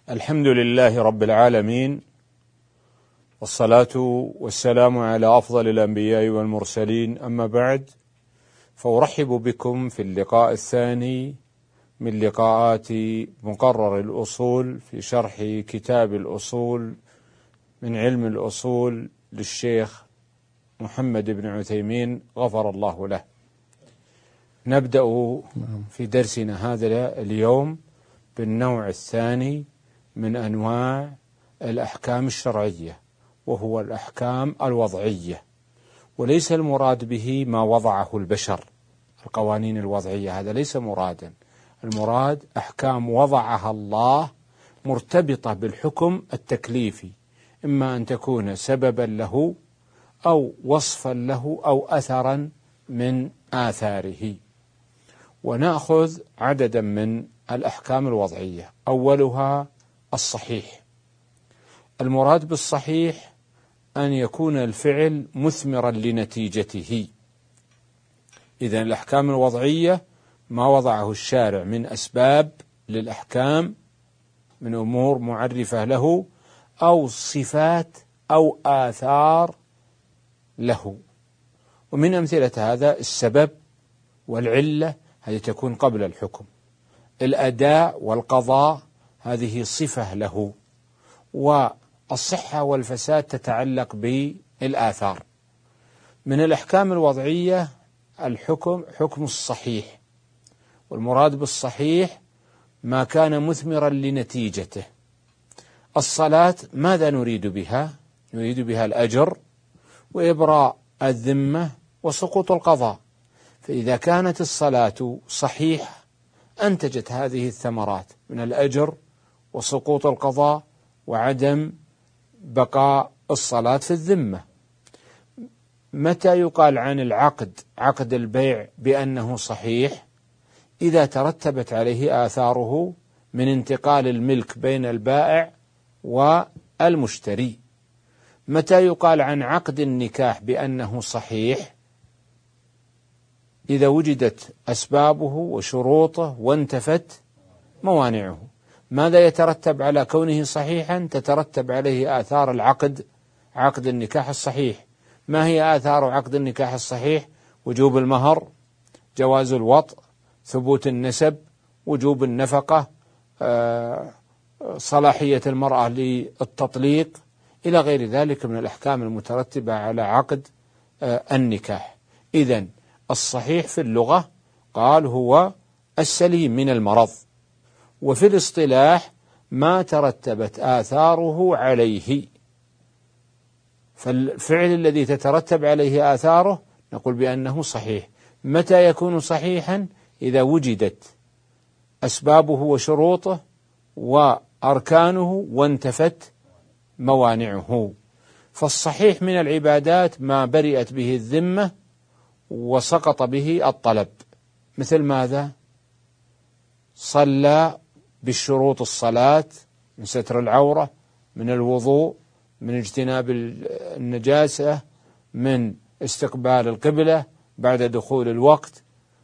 الحمد لله رب العالمين، والصلاة والسلام على أفضل الأنبياء والمرسلين، أما بعد، فأرحب بكم في اللقاء الثاني من لقاءات مقرر الأصول في شرح كتاب الأصول من علم الأصول للشيخ محمد بن عثيمين غفر الله له. نبدأ في درسنا هذا اليوم بالنوع الثاني من أنواع الأحكام الشرعية، وهو الأحكام الوضعية، وليس المراد به ما وضعه البشر، القوانين الوضعية، هذا ليس مرادا. المراد أحكام وضعها الله مرتبطة بالحكم التكليفي، إما أن تكون سببا له أو وصفا له أو أثرا من آثاره. ونأخذ عددا من الأحكام الوضعية. أولها الصحيح. المراد بالصحيح أن يكون الفعل مثمرا لنتيجته. إذن الأحكام الوضعية ما وضعه الشارع من أسباب للأحكام، من أمور معرفة له أو صفات أو آثار له. ومن أمثلة هذا السبب والعلة، هذه تكون قبل الحكم. الأداء والقضاء هذه صفة له. والصحة والفساد تتعلق بالآثار. من الأحكام الوضعية حكم الصحيح، والمراد بالصحيح ما كان مثمرا لنتيجته. الصلاة ماذا نريد بها؟ نريد بها الأجر وإبراء الذمة وسقوط القضاء. فإذا كانت الصلاة صحيحة أنتجت هذه الثمرات من الأجر وسقوط القضاء وعدم بقاء الصلاة في الذمة. متى يقال عن العقد، عقد البيع، بأنه صحيح؟ إذا ترتبت عليه آثاره من انتقال الملك بين البائع والمشتري. متى يقال عن عقد النكاح بأنه صحيح؟ إذا وجدت أسبابه وشروطه وانتفت موانعه. ماذا يترتب على كونه صحيحا؟ تترتب عليه آثار العقد، عقد النكاح الصحيح. ما هي آثار عقد النكاح الصحيح؟ وجوب المهر، جواز الوطء، ثبوت النسب، وجوب النفقة، صلاحية المرأة للتطليق، إلى غير ذلك من الأحكام المترتبة على عقد النكاح. إذن الصحيح في اللغة قال هو السليم من المرض، وفي الاصطلاح ما ترتبت آثاره عليه. فالفعل الذي تترتب عليه آثاره نقول بأنه صحيح. متى يكون صحيحا؟ إذا وجدت أسبابه وشروطه وأركانه وانتفت موانعه. فالصحيح من العبادات ما برئت به الذمة وسقط به الطلب. مثل ماذا؟ صلى بالشروط الصلاة، من ستر العورة، من الوضوء، من اجتناب النجاسة، من استقبال القبلة بعد دخول الوقت،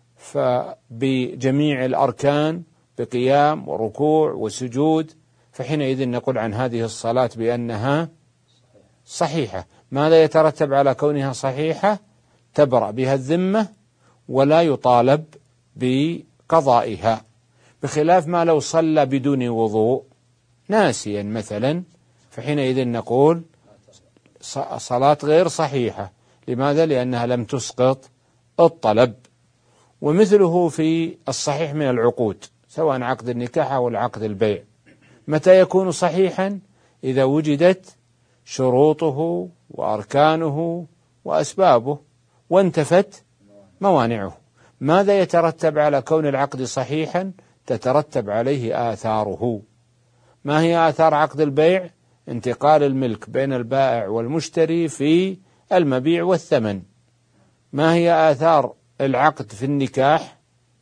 فبجميع الأركان، بقيام وركوع وسجود. فحينئذ نقول عن هذه الصلاة بأنها صحيحة. ماذا يترتب على كونها صحيحة؟ تبرأ بها الذمة ولا يطالب بقضائها، بخلاف ما لو صلى بدون وضوء ناسيا مثلا، فحينئذ نقول صلاة غير صحيحة. لماذا؟ لأنها لم تسقط الطلب. ومثله في الصحيح من العقود، سواء عقد النكاح أو العقد البيع. متى يكون صحيحا؟ إذا وجدت شروطه وأركانه وأسبابه وانتفت موانعه. ماذا يترتب على كون العقد صحيحا؟ تترتب عليه آثاره. ما هي آثار عقد البيع؟ انتقال الملك بين البائع والمشتري في المبيع والثمن. ما هي آثار العقد في النكاح؟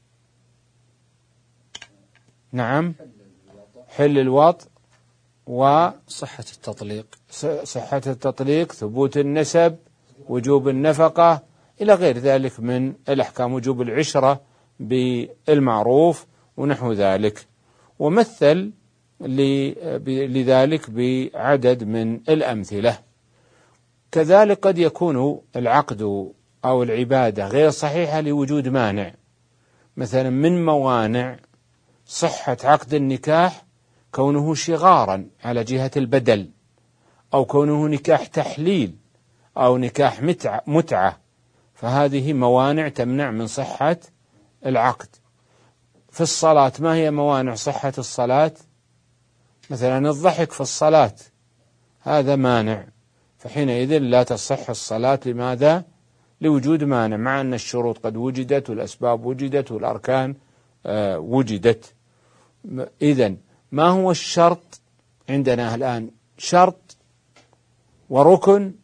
نعم، حل الوطء وصحة التطليق، صحة التطليق، ثبوت النسب، وجوب النفقة، إلى غير ذلك من الأحكام، وجوب العشرة بالمعروف ونحو ذلك. ومثل لذلك بعدد من الأمثلة. كذلك قد يكون العقد أو العبادة غير صحيحة لوجود مانع. مثلا من موانع صحة عقد النكاح كونه شغارا على جهة البدل، أو كونه نكاح تحليل أو نكاح متعة، فهذه موانع تمنع من صحة العقد. في الصلاة ما هي موانع صحة الصلاة؟ مثلا الضحك في الصلاة هذا مانع، فحينئذ لا تصح الصلاة. لماذا؟ لوجود مانع، مع أن الشروط قد وجدت والأسباب وجدت والأركان وجدت. إذن ما هو الشرط عندنا الآن؟ شرط وركن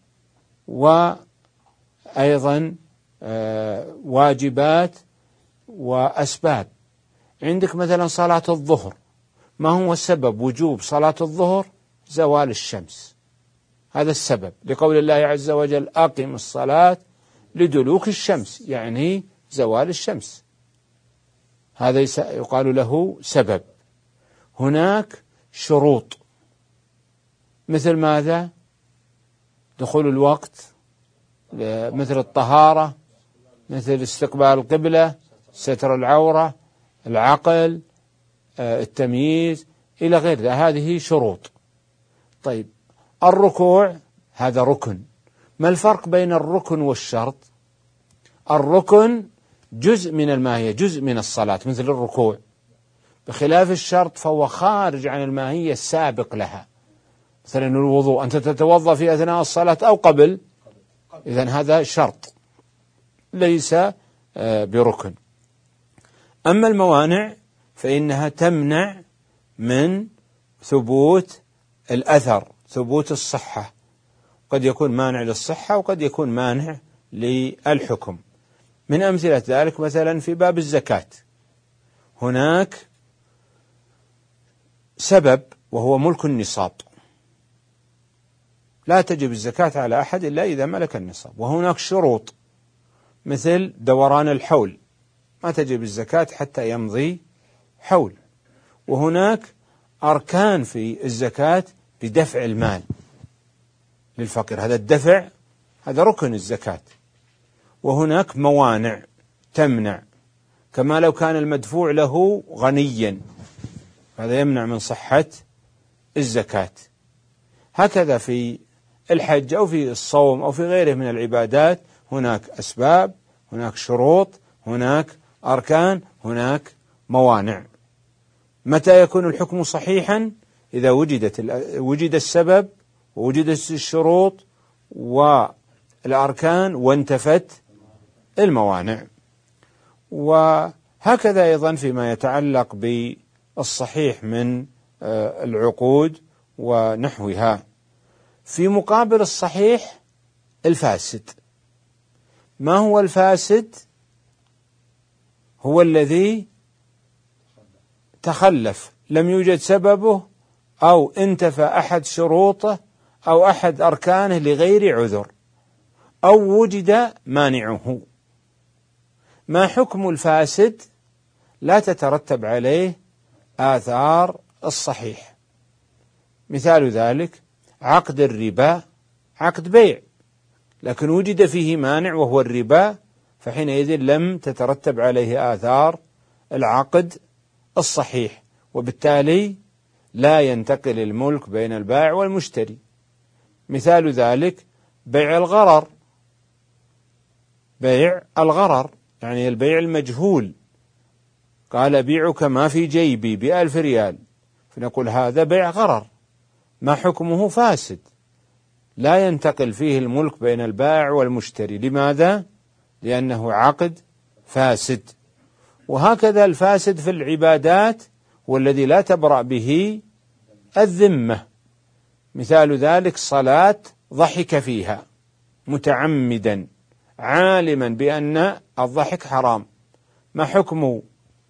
وأيضا واجبات وأسباب. عندك مثلا صلاة الظهر، ما هو سبب وجوب صلاة الظهر؟ زوال الشمس، هذا السبب، لقول الله عز وجل أقم الصلاة لدلوك الشمس، يعني زوال الشمس، هذا يقال له سبب. هناك شروط مثل ماذا؟ دخول الوقت، مثل الطهارة، مثل استقبال القبلة، ستر العورة، العقل، التمييز، إلى غير ذلك، هذه شروط. طيب الركوع هذا ركن. ما الفرق بين الركن والشرط؟ الركن جزء من الماهية، جزء من الصلاة مثل الركوع، بخلاف الشرط فهو خارج عن الماهية السابق لها. مثلا الوضوء، أنت تتوضأ في أثناء الصلاة أو قبل، إذن هذا شرط ليس بركن. أما الموانع فإنها تمنع من ثبوت الأثر، ثبوت الصحة، قد يكون مانع للصحة وقد يكون مانع للحكم. من أمثلة ذلك مثلا في باب الزكاة، هناك سبب وهو ملك النصاب، لا تجب الزكاة على أحد إلا إذا ملك النصاب. وهناك شروط مثل دوران الحول، ما تجب الزكاة حتى يمضي حول. وهناك أركان في الزكاة بدفع المال للفقير، هذا الدفع هذا ركن الزكاة. وهناك موانع تمنع، كما لو كان المدفوع له غنيا، هذا يمنع من صحة الزكاة. هكذا في الحج أو في الصوم أو في غيره من العبادات، هناك أسباب، هناك شروط، هناك أركان، موانع. متى يكون الحكم صحيحا؟ إذا وجد السبب ووجدت الشروط والأركان وانتفت الموانع. وهكذا أيضا فيما يتعلق بالصحيح من العقود ونحوها. في مقابل الصحيح الفاسد. ما هو الفاسد؟ هو الذي تخلف، لم يوجد سببه، أو انتفى أحد شروطه أو أحد أركانه لغير عذر، أو وجد مانعه. ما حكم الفاسد؟ لا تترتب عليه آثار الصحيح. مثال ذلك عقد الربا، عقد بيع لكن وجد فيه مانع وهو الربا، فحينئذ لم تترتب عليه آثار العقد الصحيح، وبالتالي لا ينتقل الملك بين البائع والمشتري. مثال ذلك بيع الغرر، بيع الغرر يعني البيع المجهول، قال بيعك ما في جيبي ب1000 ريال، فنقول هذا بيع غرر، ما حكمه؟ فاسد، لا ينتقل فيه الملك بين البائع والمشتري. لماذا؟ لأنه عقد فاسد. وهكذا الفاسد في العبادات والذي لا تبرأ به الذمة. مثال ذلك صلاة ضحك فيها متعمدا عالما بأن الضحك حرام، ما حكم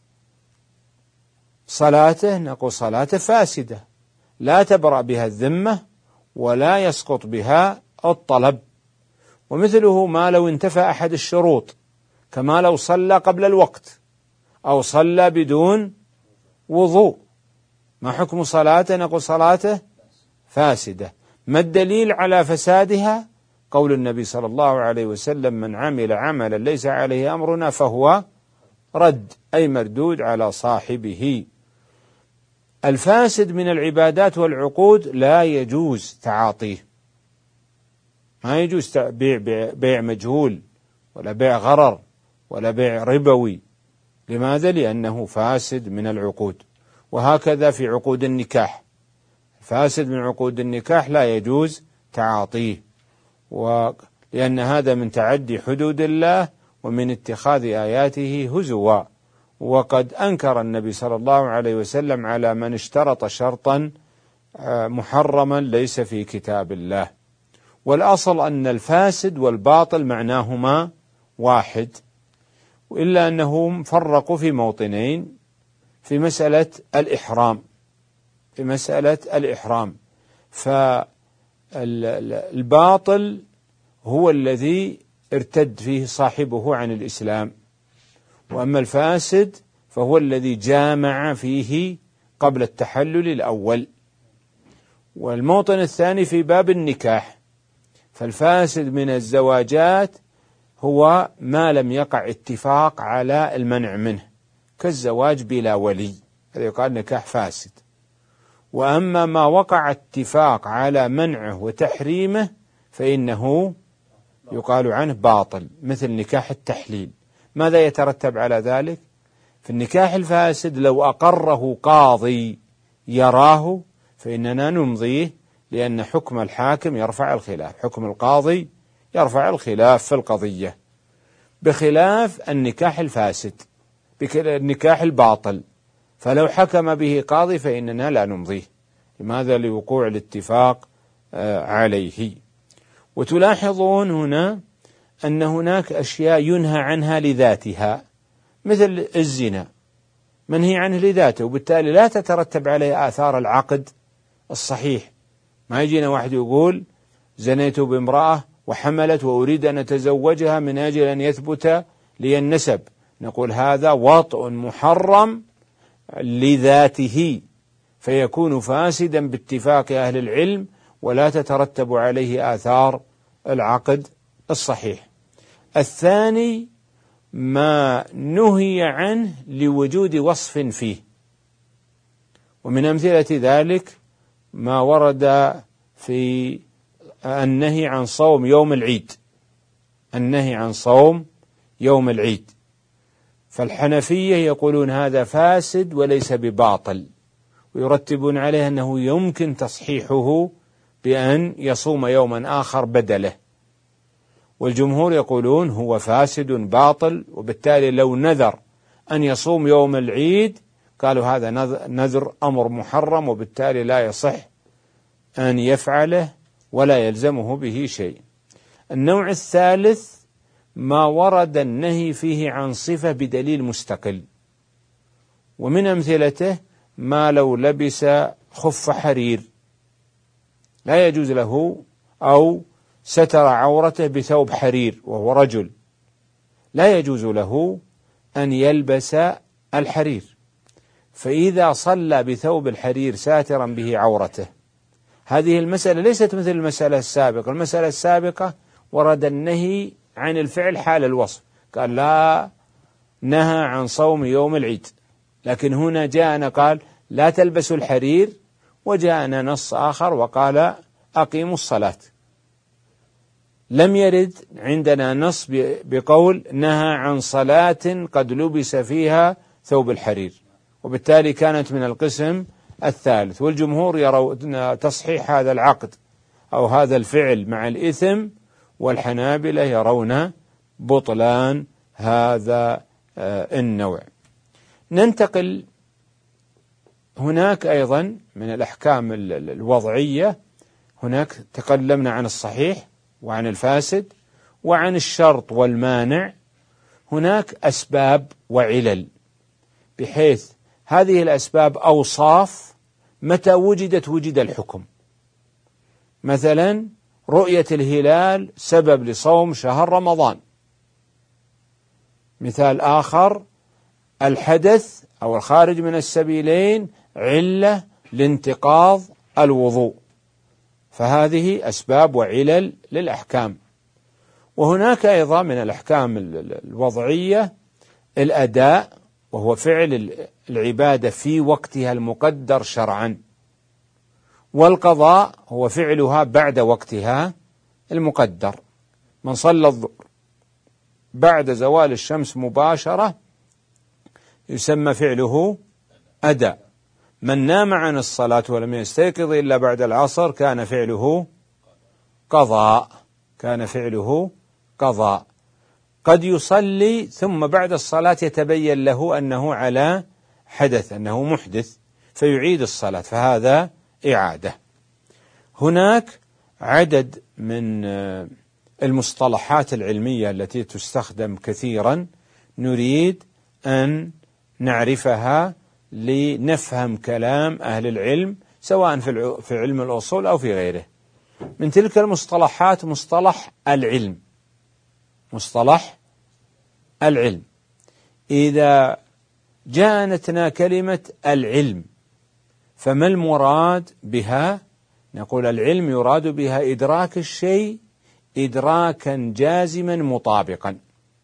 صلاته؟ نقول صلاته فاسدة، لا تبرأ بها الذمة ولا يسقط بها الطلب. ومثله ما لو انتفى أحد الشروط، كما لو صلى قبل الوقت أو صلى بدون وضوء، ما حكم صلاته؟ نقول صلاته فاسدة. ما الدليل على فسادها؟ قول النبي صلى الله عليه وسلم: من عمل عملا ليس عليه أمرنا فهو رد، أي مردود على صاحبه. الفاسد من العبادات والعقود لا يجوز تعاطيه، ما يجوز بيع مجهول ولا بيع غرر ولا بيع ربوي. لماذا؟ لأنه فاسد من العقود. وهكذا في عقود النكاح، فاسد من عقود النكاح لا يجوز تعاطيه، لأن هذا من تعدي حدود الله ومن اتخاذ آياته هزوا. وقد أنكر النبي صلى الله عليه وسلم على من اشترط شرطا محرما ليس في كتاب الله. والأصل أن الفاسد والباطل معناهما واحد، إلا أنهم فرقوا في موطنين في مسألة الإحرام. فالباطل هو الذي ارتد فيه صاحبه عن الإسلام، وأما الفاسد فهو الذي جامع فيه قبل التحلل الأول. والموطن الثاني في باب النكاح، فالفاسد من الزواجات هو ما لم يقع اتفاق على المنع منه، كالزواج بلا ولي، هذا يقال نكاح فاسد. وأما ما وقع اتفاق على منعه وتحريمه فإنه يقال عنه باطل، مثل نكاح التحليل. ماذا يترتب على ذلك؟ في النكاح الفاسد لو أقره قاضي يراه فإننا نمضيه، لأن حكم الحاكم يرفع الخلاف، حكم القاضي يرفع الخلاف في القضية، بخلاف النكاح الفاسد، النكاح الباطل، فلو حكم به قاضي فإننا لا نمضيه. لماذا؟ لوقوع الاتفاق عليه. وتلاحظون هنا أن هناك أشياء ينهى عنها لذاتها، مثل الزنا منهي عنه لذاته، وبالتالي لا تترتب عليه آثار العقد الصحيح. ما يجينا واحد يقول زنيت بامرأة وحملت وأريد أن أتزوجها من أجل أن يثبت لي النسب، نقول هذا وطء محرم لذاته، فيكون فاسدا باتفاق أهل العلم ولا تترتب عليه آثار العقد الصحيح. الثاني ما نهي عنه لوجود وصف فيه، ومن أمثلة ذلك ما ورد في النهي عن صوم يوم العيد، النهي عن صوم يوم العيد، فالحنفية يقولون هذا فاسد وليس بباطل، ويرتبون عليه أنه يمكن تصحيحه بأن يصوم يوما آخر بدله. والجمهور يقولون هو فاسد باطل، وبالتالي لو نذر أن يصوم يوم العيد قالوا هذا نذر أمر محرم، وبالتالي لا يصح أن يفعله ولا يلزمه به شيء. النوع الثالث ما ورد النهي فيه عن صفة بدليل مستقل، ومن أمثلته ما لو لبس خف حرير لا يجوز له، أو ستر عورته بثوب حرير وهو رجل لا يجوز له أن يلبس الحرير، فإذا صلى بثوب الحرير ساترا به عورته، هذه المسألة ليست مثل المسألة السابقة. المسألة السابقة ورد النهي عن الفعل حال الوصف، قال لا نهى عن صوم يوم العيد، لكن هنا جاءنا قال لا تلبسوا الحرير، وجاءنا نص آخر وقال أقيموا الصلاة. لم يرد عندنا نص بقول نهى عن صلاة قد لبس فيها ثوب الحرير، وبالتالي كانت من القسم الثالث. والجمهور يرون تصحيح هذا العقد أو هذا الفعل مع الإثم، والحنابلة يرون بطلان هذا النوع. ننتقل، هناك أيضا من الأحكام الوضعية، هناك تكلمنا عن الصحيح وعن الفاسد وعن الشرط والمانع. هناك أسباب وعلل، بحيث هذه الأسباب أوصاف متى وجدت وجد الحكم. مثلا رؤية الهلال سبب لصوم شهر رمضان. مثال آخر الحدث أو الخارج من السبيلين علة لانتقاض الوضوء، فهذه أسباب وعلل للأحكام. وهناك أيضا من الأحكام الوضعية الأداء، وهو فعل العبادة في وقتها المقدر شرعا، والقضاء هو فعلها بعد وقتها المقدر. من صلى الظهر بعد زوال الشمس مباشرة يسمى فعله أداء. من نام عن الصلاة ولم يستيقظ إلا بعد العصر كان فعله قضاء، كان فعله قضاء. قد يصلي ثم بعد الصلاة يتبين له أنه على حدث، أنه محدث، فيعيد الصلاة، فهذا إعادة. هناك عدد من المصطلحات العلمية التي تستخدم كثيرا نريد أن نعرفها لنفهم كلام أهل العلم، سواء في علم الأصول أو في غيره. من تلك المصطلحات مصطلح العلم. مصطلح العلم، إذا جاءتنا كلمة العلم فما المراد بها؟ نقول العلم يراد بها إدراك الشيء إدراكا جازما مطابقا.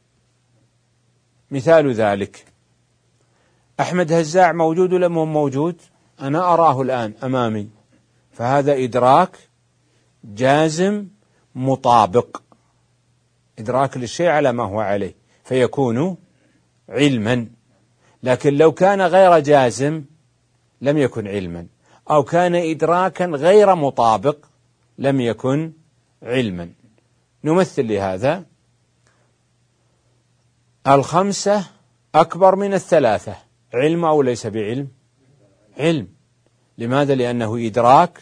مثال ذلك أحمد هزاع موجود ولا مو موجود؟ أنا أراه الآن أمامي، فهذا إدراك جازم مطابق، إدراك للشيء على ما هو عليه، فيكون علما. لكن لو كان غير جازم لم يكن علما، أو كان إدراكا غير مطابق لم يكن علما. نمثل لهذا: 5 أكبر من 3، علم أو ليس بعلم؟ علم. لماذا؟ لأنه إدراك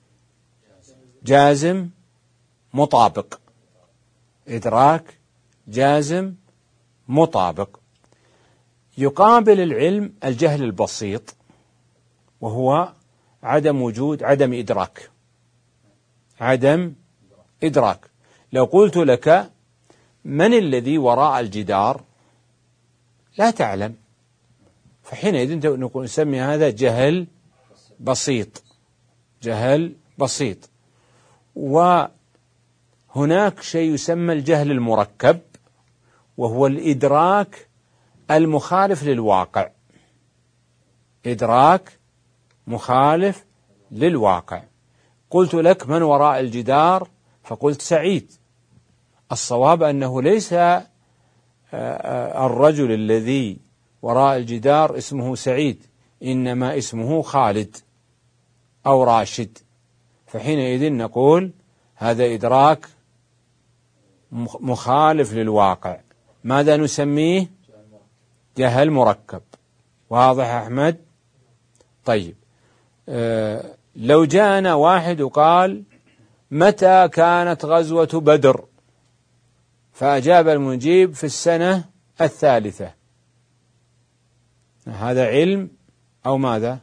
جازم مطابق، إدراك جازم مطابق. يقابل العلم الجهل البسيط، وهو عدم إدراك، عدم إدراك. لو قلت لك من الذي وراء الجدار لا تعلم، فحينئذ نسمي هذا جهل بسيط، جهل بسيط. وهناك شيء يسمى الجهل المركب، وهو الإدراك المخالف للواقع، إدراك مخالف للواقع. قلت لك من وراء الجدار فقلت سعيد، الصواب أنه ليس الرجل الذي وراء الجدار اسمه سعيد، إنما اسمه خالد أو راشد، فحينئذ نقول هذا إدراك مخالف للواقع. ماذا نسميه؟ جهل مركب. واضح أحمد؟ طيب، لو جاءنا واحد وقال متى كانت غزوة بدر؟ فأجاب المجيب في السنة 3، هذا علم أو ماذا؟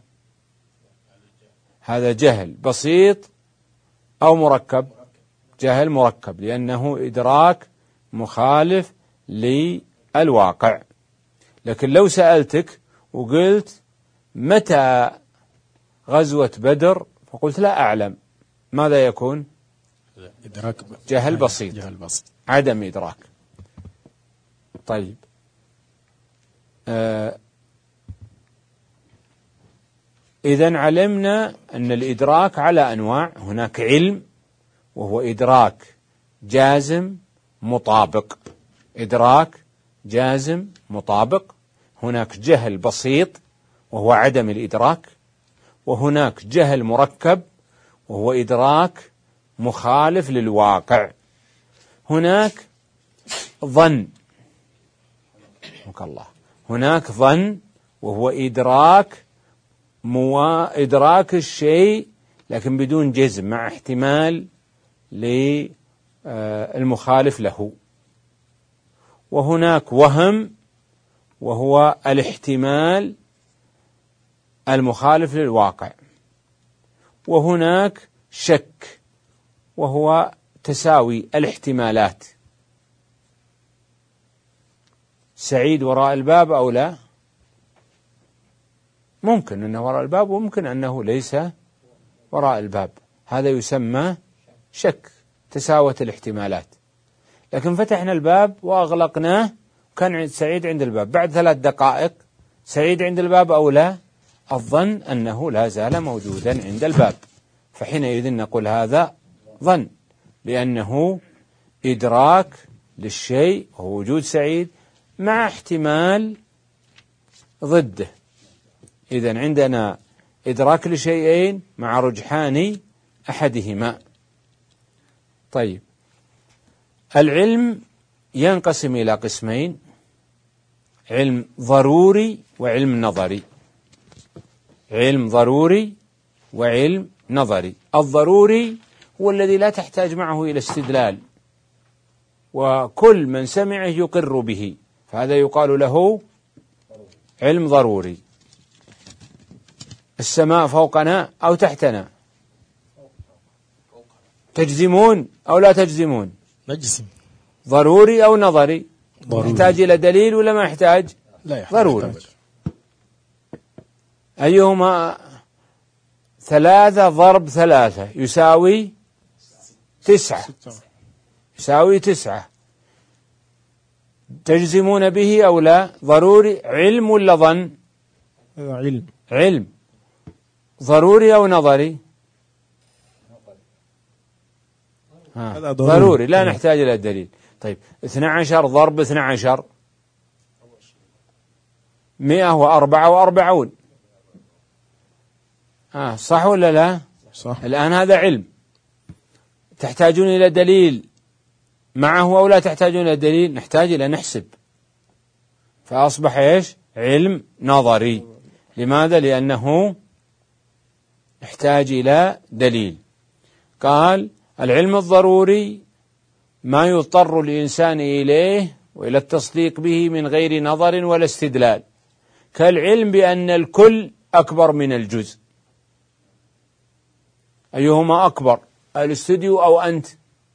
هذا جهل بسيط أو مركب؟ جهل مركب، لأنه إدراك مخالف للواقع. لكن لو سألتك وقلت متى غزوة بدر فقلت لا أعلم، ماذا يكون؟ إدراك جهل بسيط، جهل بسيط، عدم إدراك. طيب، إذن علمنا أن الإدراك على أنواع. هناك علم وهو إدراك جازم مطابق، إدراك جازم مطابق. هناك جهل بسيط وهو عدم الإدراك، وهناك جهل مركب وهو إدراك مخالف للواقع. هناك ظن، الله، هناك ظن وهو إدراك الشيء لكن بدون جزم، مع احتمال للمخالف له. وهناك وهم وهو الاحتمال المخالف للواقع. وهناك شك وهو تساوي الاحتمالات. سعيد وراء الباب أو لا؟ ممكن أنه وراء الباب وممكن أنه ليس وراء الباب، هذا يسمى شك، تساوت الاحتمالات. لكن فتحنا الباب وأغلقناه وكان سعيد عند الباب، بعد 3 دقائق سعيد عند الباب أو لا؟ الظن أنه لا زال موجودا عند الباب، فحينئذ نقول هذا ظن، لأنه إدراك للشيء ووجود سعيد مع احتمال ضده. إذن عندنا إدراك لشيئين مع رجحان أحدهما. طيب، العلم ينقسم إلى قسمين: علم ضروري وعلم نظري. علم ضروري وعلم نظري. الضروري هو الذي لا تحتاج معه إلى استدلال، وكل من سمعه يقر به، فهذا يقال له علم ضروري. السماء فوقنا أو تحتنا؟ تجزمون أو لا تجزمون؟ نجزم. ضروري أو نظري؟ ضروري. يحتاج إلى دليل ولا ما يحتاج؟ لا يحتاج. ضروري. أيهما 3 ضرب 3 يساوي 9، يساوي 9. تجزمون به أو لا؟ ضروري. علم ولا ظن؟ علم. علم. ضروري أو نظري؟ ضروري، لا نحتاج إلى الدليل. طيب، 12 ضرب 12 144. صح ولا لا؟ صح. الآن هذا علم، تحتاجون إلى دليل معه أو لا تحتاجون إلى دليل؟ نحتاج إلى نحسب، فأصبح إيش؟ علم نظري. لماذا؟ لأنه يحتاج إلى دليل. قال: العلم الضروري ما يضطر الإنسان إليه وإلى التصديق به من غير نظر ولا استدلال، كالعلم بأن الكل أكبر من الجزء. أيهما أكبر، الاستوديو أو أنت؟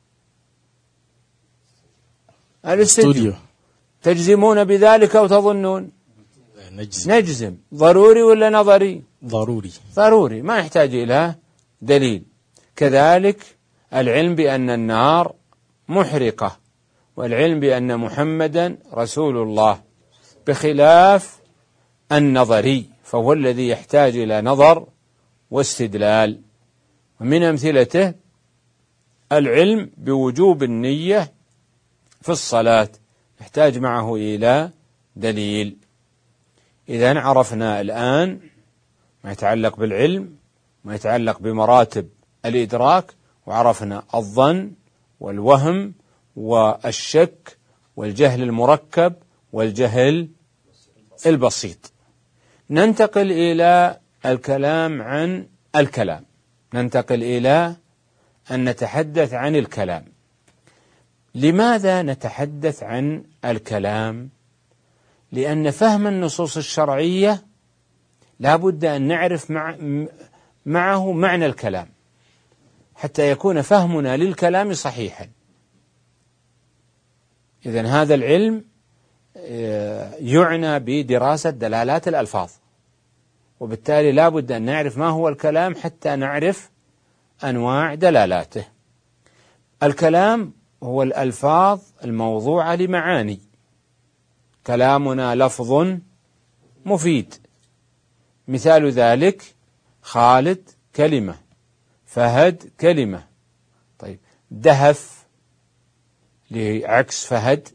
الاستوديو. تجزمون بذلك أو تظنون؟ نجزم. ضروري ولا نظري؟ ضروري. ضروري، ما يحتاج إلى دليل. كذلك العلم بأن النار محرقة، والعلم بأن محمدا رسول الله، بخلاف النظري فهو الذي يحتاج إلى نظر واستدلال. ومن أمثلته العلم بوجوب النية في الصلاة، يحتاج معه إلى دليل. إذن عرفنا الآن ما يتعلق بالعلم، ما يتعلق بمراتب الإدراك، وعرفنا الظن والوهم والشك والجهل المركب والجهل البسيط. ننتقل إلى الكلام عن الكلام، ننتقل إلى أن نتحدث عن الكلام. لماذا نتحدث عن الكلام؟ لأن فهم النصوص الشرعية لا بد أن نعرف معه معنى الكلام حتى يكون فهمنا للكلام صحيحا. إذن هذا العلم يعنى بدراسة دلالات الألفاظ، وبالتالي لا بد أن نعرف ما هو الكلام حتى نعرف أنواع دلالاته. الكلام هو الألفاظ الموضوعة لمعاني. كلامنا لفظ مفيد، مثال ذلك خالد كلمة، فهد كلمة. طيب، دهف لعكس فهد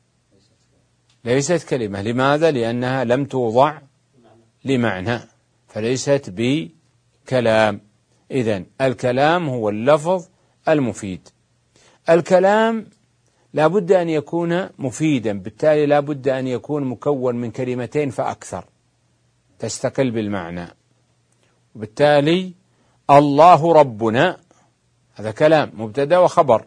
ليست كلمة. لماذا؟ لأنها لم توضع لمعنى، فليست بكلام. إذن الكلام هو اللفظ المفيد. الكلام لا بد أن يكون مفيدا، بالتالي لا بد أن يكون مكون من كلمتين فأكثر تستقل بالمعنى. وبالتالي الله ربنا هذا كلام، مبتدأ وخبر.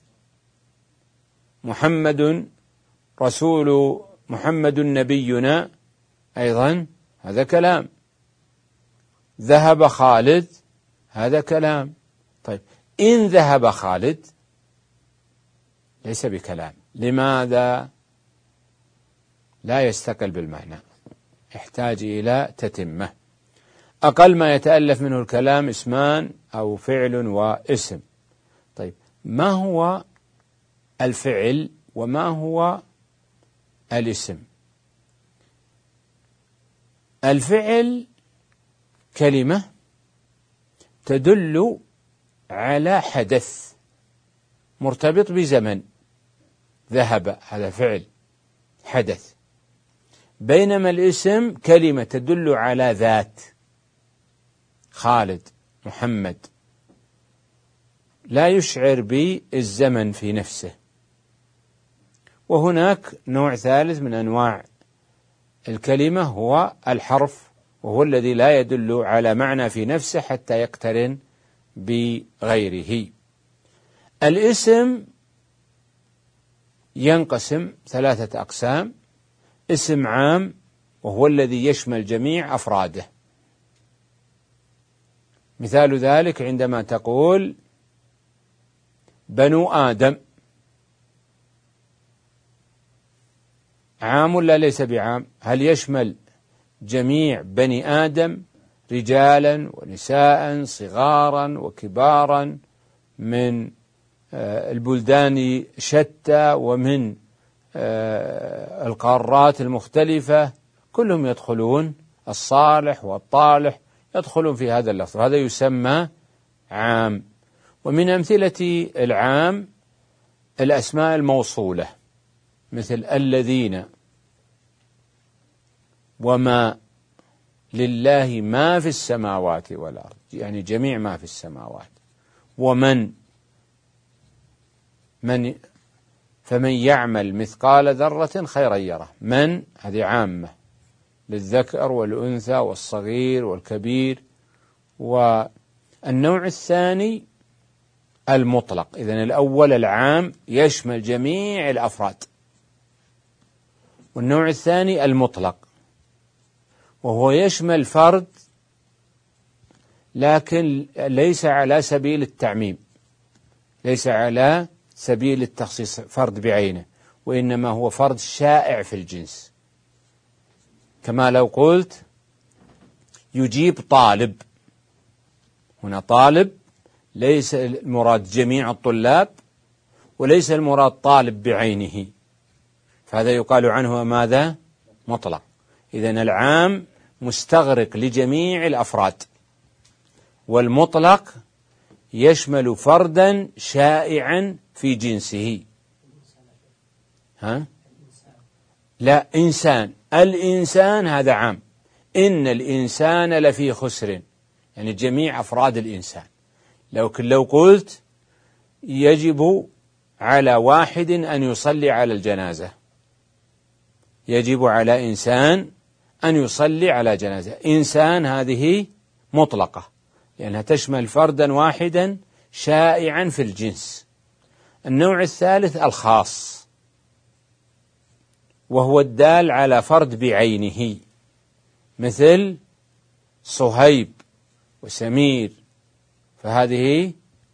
محمد رسول، محمد نبينا أيضا هذا كلام. ذهب خالد هذا كلام. طيب، إن ذهب خالد ليس بكلام. لماذا؟ لا يستقل بالمعنى، يحتاج إلى تتمة. أقل ما يتألف منه الكلام اسمان أو فعل واسم. طيب، ما هو الفعل وما هو الاسم؟ الفعل كلمة تدل على حدث مرتبط بزمن، ذهب، هذا فعل حدث. بينما الاسم كلمة تدل على ذات، خالد، محمد، لا يشعر بالزمن في نفسه. وهناك نوع ثالث من أنواع الكلمة هو الحرف، وهو الذي لا يدل على معنى في نفسه حتى يقترن بغيره. الاسم ينقسم 3 أقسام: اسم عام وهو الذي يشمل جميع أفراده. مثال ذلك عندما تقول بنو آدم، عام ولا ليس بعام؟ هل يشمل جميع بني آدم، رجالا ونساء، صغارا وكبارا، من البلدان شتى ومن القارات المختلفة، كلهم يدخلون، الصالح والطالح يدخلون في هذا اللفظ، هذا يسمى عام. ومن أمثلة العام الأسماء الموصولة مثل الذين، وما، لله ما في السماوات والأرض، يعني جميع ما في السماوات، ومن، فمن يعمل مثقال ذرة خيرا يره، من هذه عامة للذكر والأنثى والصغير والكبير. والنوع الثاني المطلق، إذن الأول العام يشمل جميع الأفراد، والنوع الثاني المطلق وهو يشمل فرد لكن ليس على سبيل التعميم، ليس على سبيل التخصيص فرد بعينه، وإنما هو فرد شائع في الجنس. كما لو قلت يجيب طالب، هنا طالب ليس المراد جميع الطلاب وليس المراد طالب بعينه، فهذا يقال عنه ماذا؟ مطلق. إذن العام مستغرق لجميع الأفراد، والمطلق يشمل فردا شائعا في جنسه. لا، إنسان، الإنسان هذا عام، إن الإنسان لفي خسر، يعني جميع أفراد الإنسان. لو قلت يجب على واحد أن يصلي على الجنازة، يجب على إنسان أن يصلي على جنازة، إنسان هذه مطلقة لأنها تشمل فردا واحدا شائعا في الجنس. النوع الثالث الخاص، وهو الدال على فرد بعينه، مثل صهيب وسمير، فهذه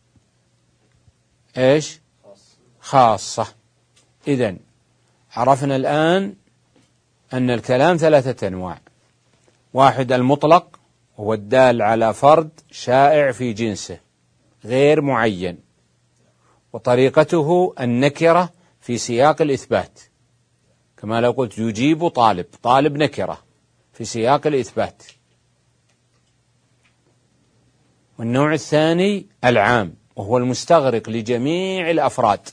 إيش؟ خاصة. إذن عرفنا الآن أن الكلام 3 أنواع: واحد المطلق هو الدال على فرد شائع في جنسه غير معين، وطريقته النكرة في سياق الإثبات، كما لو قلت يجيب طالب، طالب نكرة في سياق الإثبات. والنوع الثاني العام، وهو المستغرق لجميع الأفراد،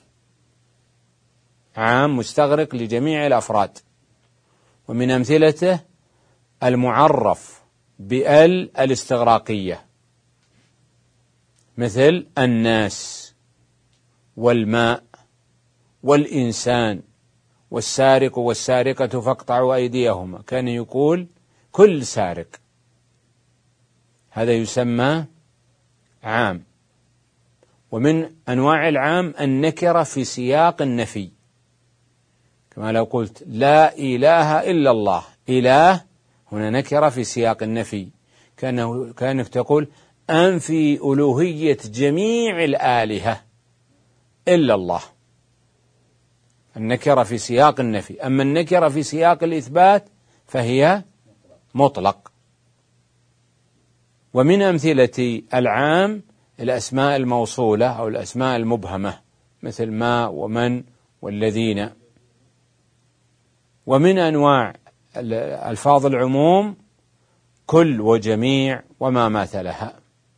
عام مستغرق لجميع الأفراد. ومن أمثلته المعرف بال الاستغراقية، مثل الناس والماء والإنسان والسارق والسارقة فاقطعوا أيديهما، كان يقول كل سارق، هذا يسمى عام. ومن أنواع العام النكرة في سياق النفي، كما لو قلت لا إله إلا الله، إله هنا نكرة في سياق النفي، كأنك تقول أنفي ألوهية جميع الآلهة إلا الله، النكرة في سياق النفي. أما النكرة في سياق الإثبات فهي مطلق. ومن أمثلة العام الأسماء الموصولة أو الأسماء المبهمة مثل ما ومن والذين. ومن أنواع ألفاظ العموم كل وجميع وما ماثلها.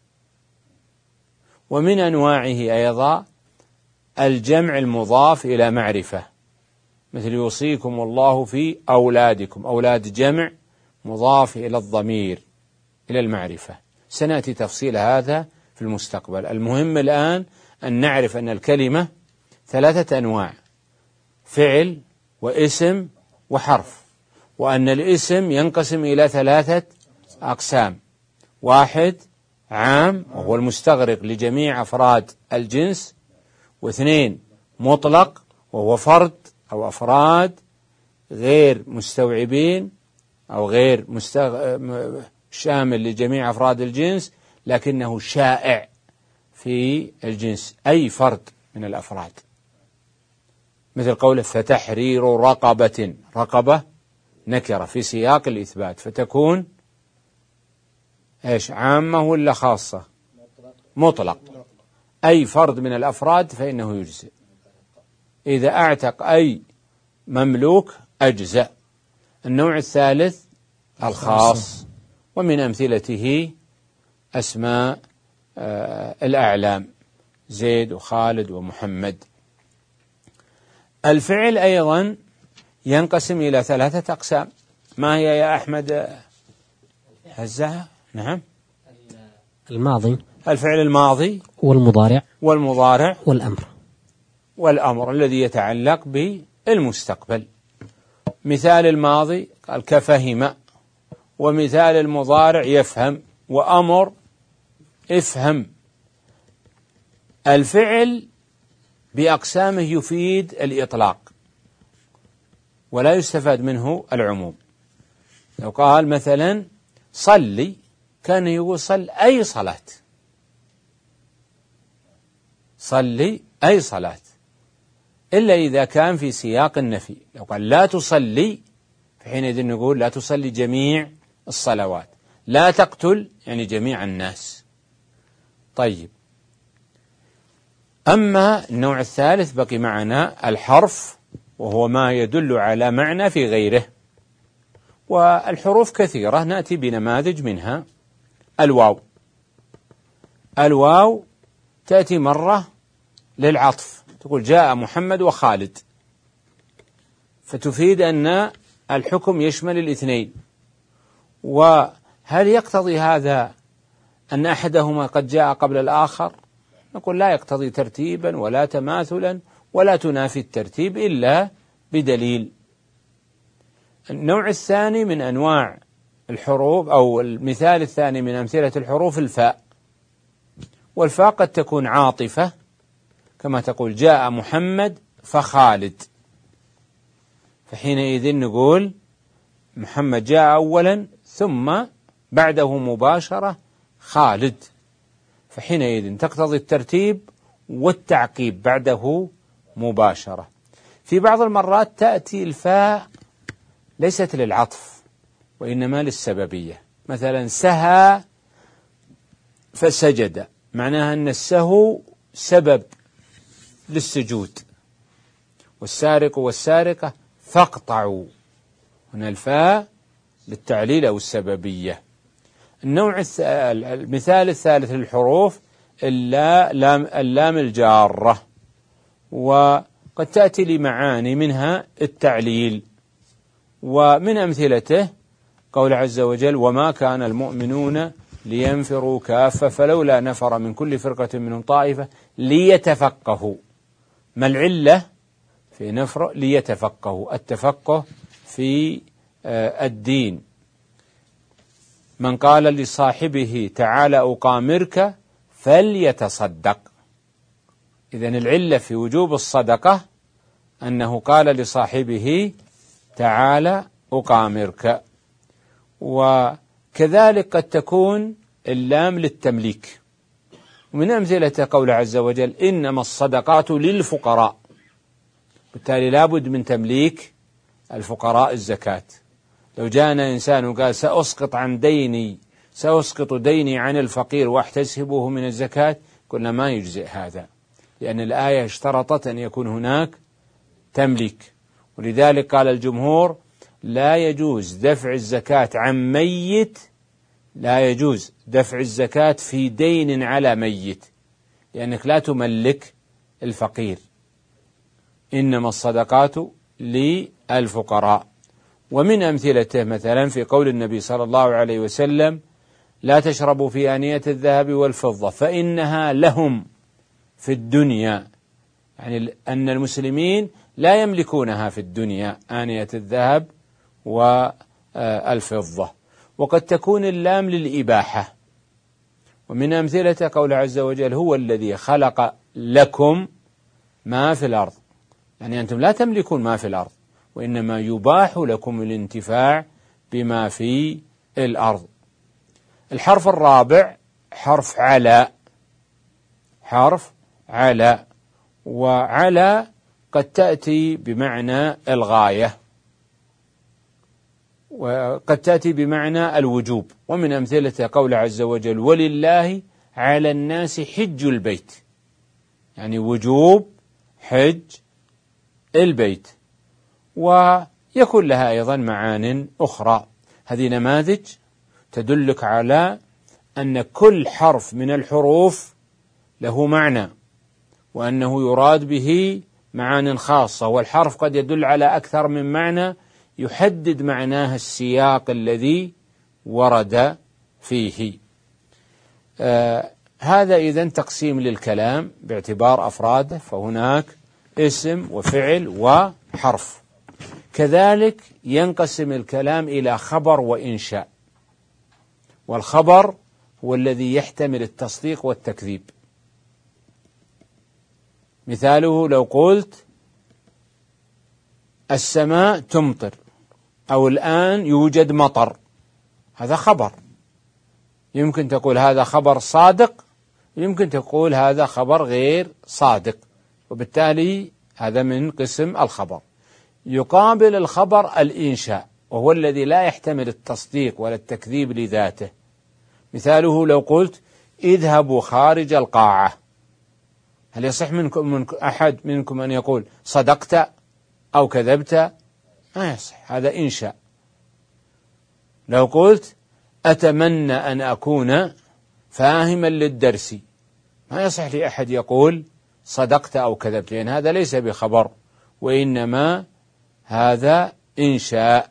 ومن أنواعه أيضا الجمع المضاف إلى معرفة مثل يوصيكم الله في أولادكم، أولاد جمع مضاف إلى الضمير إلى المعرفة. سنأتي تفصيل هذا في المستقبل. المهم الآن أن نعرف أن الكلمة 3 أنواع: فعل واسم وحرف، وأن الاسم ينقسم إلى 3 أقسام: 1 عام وهو المستغرق لجميع أفراد الجنس، 2 مطلق وهو فرد أو أفراد غير مستوعبين أو غير شامل لجميع أفراد الجنس لكنه شائع في الجنس، أي فرد من الأفراد، مثل قوله فتحرير رقبة. رقبة نكرة في سياق الإثبات، فتكون إيش، عامة ولا خاصة؟ مطلق، أي فرد من الأفراد فإنه يجزئ. إذا أعتق أي مملوك أجزأ. النوع الثالث الخاص، ومن أمثلته أسماء الأعلام زيد وخالد ومحمد. الفعل أيضا ينقسم إلى 3 أقسام. ما هي يا أحمد هزها؟ نعم، الماضي، الفعل الماضي والمضارع والأمر الذي يتعلق بالمستقبل. مثال الماضي قال كفهم، ومثال المضارع يفهم، وأمر افهم. الفعل بأقسامه يفيد الإطلاق ولا يستفاد منه العموم. لو قال مثلا صلي كان يقول صل أي صلاة، صلي أي صلاة، إلا إذا كان في سياق النفي. لو قال لا تصلي فحينئذ نقول لا تصلي جميع الصلوات، لا تقتل يعني جميع الناس. طيب، أما النوع الثالث بقي معنا الحرف، وهو ما يدل على معنى في غيره. والحروف كثيرة، نأتي بنماذج منها. الواو تأتي مرة للعطف، تقول جاء محمد وخالد، فتفيد أن الحكم يشمل الاثنين. وهل يقتضي هذا أن أحدهما قد جاء قبل الآخر؟ نقول لا يقتضي ترتيبا ولا تماثلا ولا تنافي الترتيب إلا بدليل. النوع الثاني من أنواع الحروف أو المثال الثاني من أمثلة الحروف الفاء. والفاء قد تكون عاطفة كما تقول جاء محمد فخالد، فحينئذ نقول محمد جاء أولا ثم بعده مباشرة خالد، فحينئذ تقتضي الترتيب والتعقيب بعده مباشرة. في بعض المرات تأتي الفاء ليست للعطف وإنما للسببية، مثلا سهى فسجد، معناها أن السهو سبب للسجود، والسارق والسارقة فاقطعوا، هنا الفاء للتعليل أو السببية. المثال الثالث للحروف اللام الجارة، وقد تأتي لمعاني منها التعليل. ومن أمثلته قول عز وجل وما كان المؤمنون لينفروا كافة فلولا نفر من كل فرقة منهم طائفة ليتفقهوا. ما العلة في نفر؟ ليتفقهوا، التفقه في الدين. من قال لصاحبه تعالى أقامرك فليتصدق. إذن العلة في وجوب الصدقة أنه قال لصاحبه تعالى أقامرك. وكذلك قد تكون اللام للتمليك. ومن أمثلة قول عز وجل إنما الصدقات للفقراء، بالتالي لابد من تمليك الفقراء الزكاة. لو جاءنا إنسان وقال سأسقط عن ديني سأسقط ديني عن الفقير وأحتسبه من الزكاة، قلنا ما يجزئ هذا، لأن الآية اشترطت أن يكون هناك تمليك. ولذلك قال الجمهور لا يجوز دفع الزكاة عن ميت، لا يجوز دفع الزكاة في دين على ميت، لأنك لا تملك الفقير، إنما الصدقات للفقراء. ومن أمثلته مثلا في قول النبي صلى الله عليه وسلم لا تشربوا في آنية الذهب والفضة فإنها لهم في الدنيا، يعني أن المسلمين لا يملكونها في الدنيا آنية الذهب والفضة. وقد تكون اللام للإباحة. ومن أمثلة قول عز وجل هو الذي خلق لكم ما في الأرض، يعني أنتم لا تملكون ما في الأرض، وإنما يباح لكم الانتفاع بما في الأرض. الحرف الرابع حرف على، حرف على، وعلى قد تأتي بمعنى الغاية وقد تأتي بمعنى الوجوب. ومن أمثلة قول عز وجل ولله على الناس حج البيت، يعني وجوب حج البيت. ويكون لها أيضا معان أخرى. هذه نماذج تدلك على أن كل حرف من الحروف له معنى، وأنه يراد به معان خاصة، والحرف قد يدل على أكثر من معنى يحدد معناه السياق الذي ورد فيه. هذا إذن تقسيم للكلام باعتبار أفراده، فهناك اسم وفعل وحرف. كذلك ينقسم الكلام إلى خبر وإنشاء، والخبر هو الذي يحتمل التصديق والتكذيب. مثاله لو قلت السماء تمطر أو الآن يوجد مطر، هذا خبر، يمكن تقول هذا خبر صادق، يمكن تقول هذا خبر غير صادق، وبالتالي هذا من قسم الخبر. يقابل الخبر الإنشاء، وهو الذي لا يحتمل التصديق ولا التكذيب لذاته. مثاله لو قلت اذهبوا خارج القاعة، هل يصح من أحد منكم أن يقول صدقت أو كذبت؟ ما يصح، هذا إنشاء. لو قلت أتمنى أن أكون فاهما للدرس، ما يصح لأحد يقول صدقت أو كذبت، لأن هذا ليس بخبر، وإنما هذا إنشاء.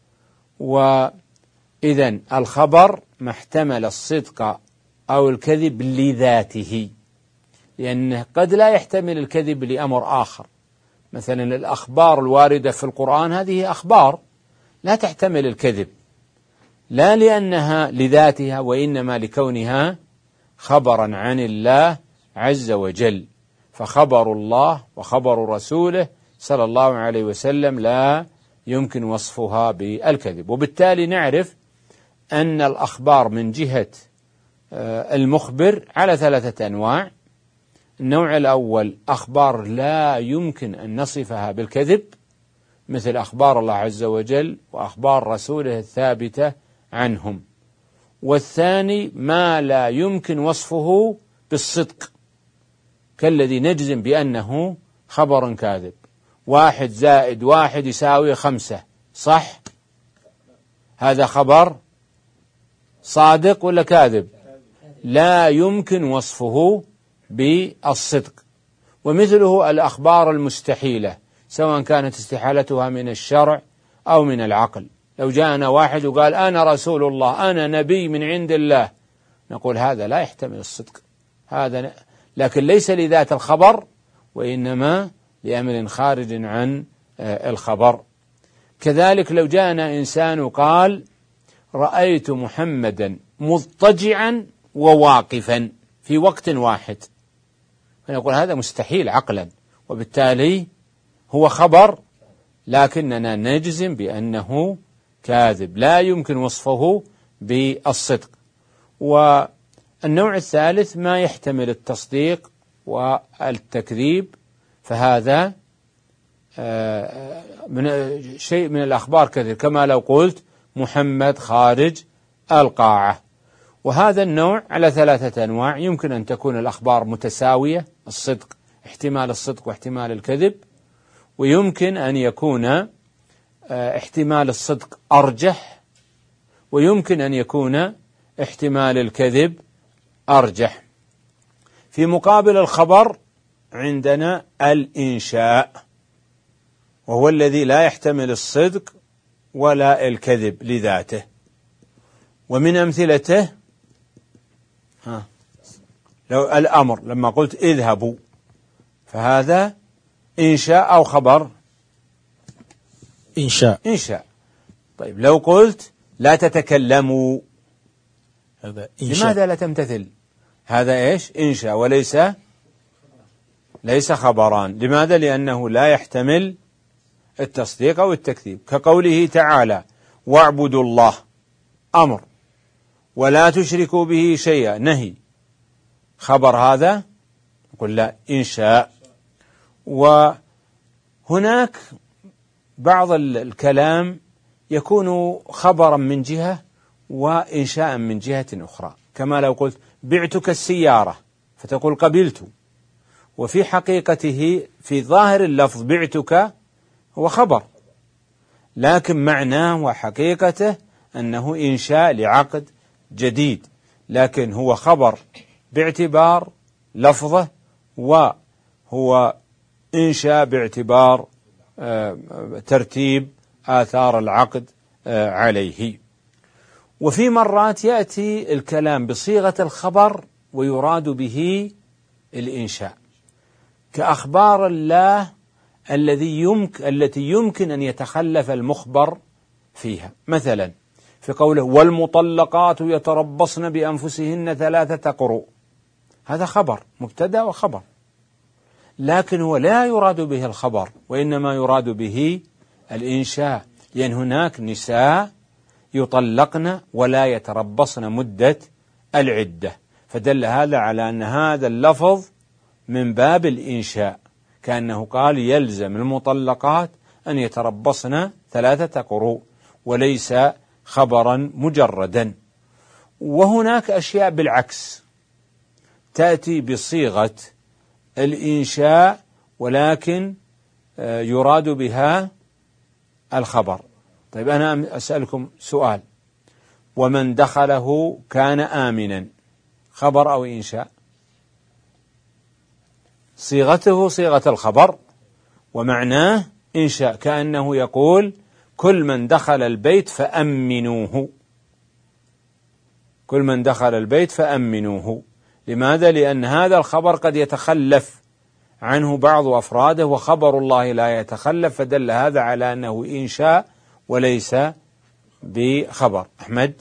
وإذن الخبر ما احتمل الصدق أو الكذب لذاته، لأنه قد لا يحتمل الكذب لأمر آخر. مثلا الأخبار الواردة في القرآن هذه أخبار لا تحتمل الكذب، لا لأنها لذاتها، وإنما لكونها خبرا عن الله عز وجل. فخبر الله وخبر رسوله صلى الله عليه وسلم لا يمكن وصفها بالكذب. وبالتالي نعرف أن الأخبار من جهة المخبر على 3 أنواع. النوع الأول أخبار لا يمكن أن نصفها بالكذب، مثل أخبار الله عز وجل وأخبار رسوله الثابتة عنهم. والثاني ما لا يمكن وصفه بالصدق، كالذي نجزم بأنه خبر كاذب، 1 زائد 1 يساوي 5، صح؟ هذا خبر صادق ولا كاذب؟ لا يمكن وصفه بالصدق. ومثله الأخبار المستحيلة، سواء كانت استحالتها من الشرع أو من العقل. لو جاءنا واحد وقال أنا رسول الله، أنا نبي من عند الله، نقول هذا لا يحتمل الصدق، هذا لكن ليس لذات الخبر، وإنما لأمر خارج عن الخبر. كذلك لو جاءنا إنسان وقال رأيت محمدا مضطجعا وواقفا في وقت واحد، فنقول هذا مستحيل عقلا، وبالتالي هو خبر لكننا نجزم بأنه كاذب، لا يمكن وصفه بالصدق. والنوع الثالث ما يحتمل التصديق والتكذيب، فهذا من شيء من الأخبار كذب، كما لو قلت محمد خارج القاعة. وهذا النوع على 3 أنواع. يمكن أن تكون الأخبار متساوية، الصدق، احتمال الصدق واحتمال الكذب، ويمكن أن يكون احتمال الصدق أرجح، ويمكن أن يكون احتمال الكذب أرجح. في مقابل الخبر عندنا الإنشاء، وهو الذي لا يحتمل الصدق ولا الكذب لذاته. ومن أمثلته لو الأمر، لما قلت اذهبوا، فهذا إنشاء أو خبر؟ إنشاء. طيب لو قلت لا تتكلموا، هذا إنشاء. لماذا لا تمتثل؟ هذا إيش؟ إنشاء ليس خبران. لماذا؟ لأنه لا يحتمل التصديق أو التكذيب. كقوله تعالى واعبدوا الله، أمر، ولا تشركوا به شيئا، نهي، خبر هذا؟ نقول لا، إنشاء. وهناك بعض الكلام يكون خبرا من جهة وإنشاء من جهة أخرى، كما لو قلت بعتك السيارة فتقول قبلت، وفي حقيقته في ظاهر اللفظ بعتك هو خبر، لكن معناه وحقيقته أنه إنشاء لعقد جديد، لكن هو خبر باعتبار لفظه، وهو إنشاء باعتبار ترتيب آثار العقد عليه. وفي مرات يأتي الكلام بصيغة الخبر ويراد به الإنشاء، كأخبار الله التي يمكن أن يتخلف المخبر فيها. مثلا في قوله والمطلقات يتربصن بأنفسهن 3 قروء، هذا خبر، مبتدأ وخبر، لكن هو لا يراد به الخبر، وإنما يراد به الإنشاء، لأن هناك نساء يطلقن ولا يتربصن مدة العدة، فدل هذا على أن هذا اللفظ من باب الإنشاء، كأنه قال يلزم المطلقات أن يتربصن 3 قروء، وليس خبرا مجردا. وهناك أشياء بالعكس تأتي بصيغة الإنشاء ولكن يراد بها الخبر. طيب أنا أسألكم سؤال، ومن دخله كان آمنا، خبر أو إنشاء؟ صيغته صيغة الخبر ومعناه إنشاء، كأنه يقول كل من دخل البيت فأمنوه، كل من دخل البيت فأمنوه. لماذا؟ لأن هذا الخبر قد يتخلف عنه بعض أفراده، وخبر الله لا يتخلف، فدل هذا على أنه إنشاء وليس بخبر. أحمد،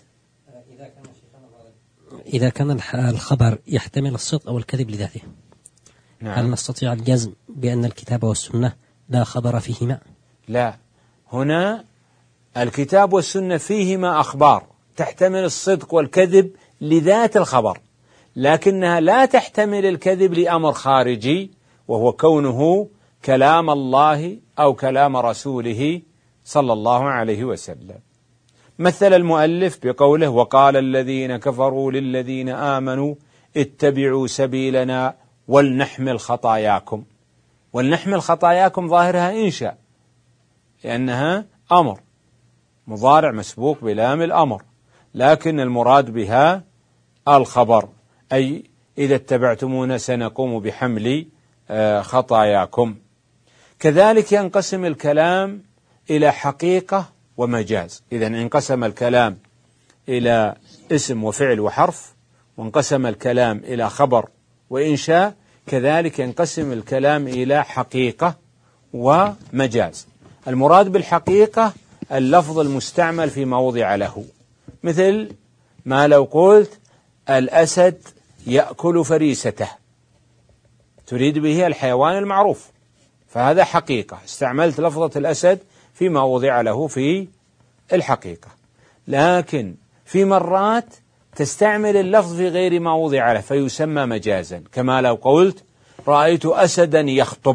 إذا كان الخبر يحتمل الصدق أو الكذب لذاته، نعم، هل نستطيع الجزم بأن الكتاب والسنة لا خبر فيهما؟ لا، هنا الكتاب والسنة فيهما أخبار تحتمل الصدق والكذب لذات الخبر، لكنها لا تحتمل الكذب لأمر خارجي، وهو كونه كلام الله أو كلام رسوله صلى الله عليه وسلم. مثل المؤلف بقوله وقال الذين كفروا للذين آمنوا اتبعوا سبيلنا ولنحمل خطاياكم. ولنحمل خطاياكم ظاهرها إنشاء، لأنها أمر مضارع مسبوق بلام الأمر، لكن المراد بها الخبر، أي إذا اتبعتمونا سنقوم بحمل خطاياكم. كذلك ينقسم الكلام إلى حقيقة ومجاز. إذا انقسم الكلام إلى اسم وفعل وحرف، وانقسم الكلام إلى خبر وإنشاء، كذلك ينقسم الكلام إلى حقيقة ومجاز. المراد بالحقيقة اللفظ المستعمل في موضع له، مثل ما لو قلت الأسد يأكل فريسته، تريد به الحيوان المعروف، فهذا حقيقة، استعملت لفظة الأسد فيما وضع له في الحقيقة. لكن في مرات تستعمل اللفظ في غير ما وضع له فيسمى مجازا، كما لو قلت رأيت أسدا يخطب.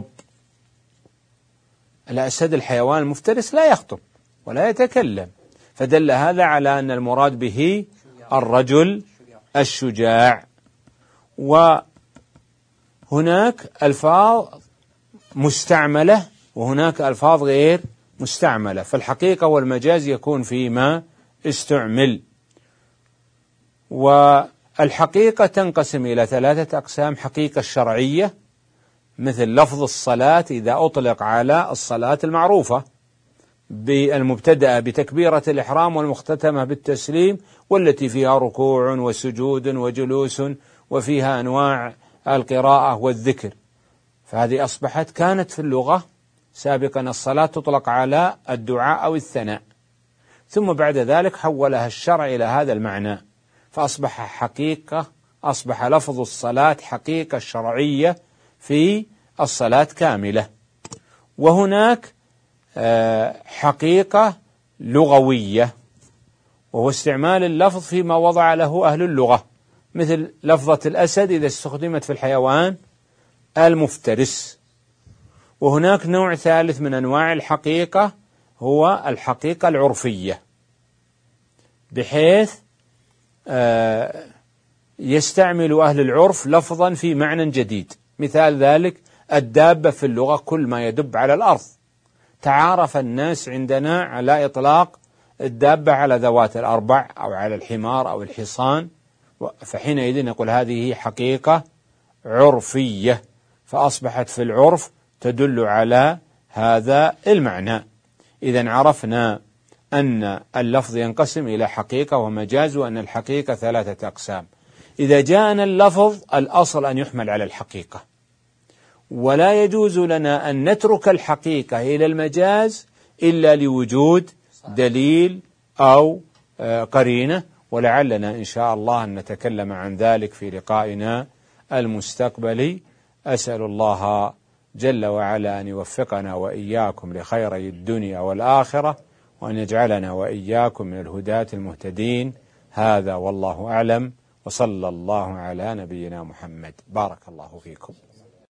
الأسد الحيوان المفترس لا يخطب ولا يتكلم، فدل هذا على أن المراد به الرجل الشجاع. وهناك ألفاظ مستعملة وهناك ألفاظ غير مستعملة، فالحقيقة والمجاز يكون فيما استعمل. والحقيقة تنقسم إلى 3 أقسام: حقيقة الشرعية مثل لفظ الصلاة إذا أطلق على الصلاة المعروفة بالمبتدأة بتكبيرة الإحرام والمختتمة بالتسليم، والتي فيها ركوع وسجود وجلوس وفيها أنواع القراءة والذكر، فهذه أصبحت كانت في اللغة سابقا الصلاة تطلق على الدعاء أو الثناء، ثم بعد ذلك حولها الشرع إلى هذا المعنى، فأصبح حقيقة، أصبح لفظ الصلاة حقيقة شرعية في الصلاة كاملة. وهناك حقيقة لغوية، وهو استعمال اللفظ فيما وضع له أهل اللغة، مثل لفظة الأسد إذا استخدمت في الحيوان المفترس. وهناك نوع ثالث من أنواع الحقيقة هو الحقيقة العرفية، بحيث يستعمل أهل العرف لفظا في معنى جديد. مثال ذلك الدابة في اللغة كل ما يدب على الأرض، تعارف الناس عندنا على إطلاق الدابة على ذوات الأربع أو على الحمار أو الحصان، فحينئذ نقول هذه حقيقة عرفية، فأصبحت في العرف تدل على هذا المعنى. إذن عرفنا أن اللفظ ينقسم إلى حقيقة ومجاز، وأن الحقيقة 3 أقسام. إذا جاءنا اللفظ الأصل أن يحمل على الحقيقة، ولا يجوز لنا أن نترك الحقيقة إلى المجاز إلا لوجود دليل أو قرينة، ولعلنا إن شاء الله أن نتكلم عن ذلك في لقائنا المستقبلي. أسأل الله جل وعلا أن يوفقنا وإياكم لخيري الدنيا والآخرة، وأن يجعلنا وإياكم من الهداة المهتدين. هذا والله أعلم، وصلى الله على نبينا محمد. بارك الله فيكم.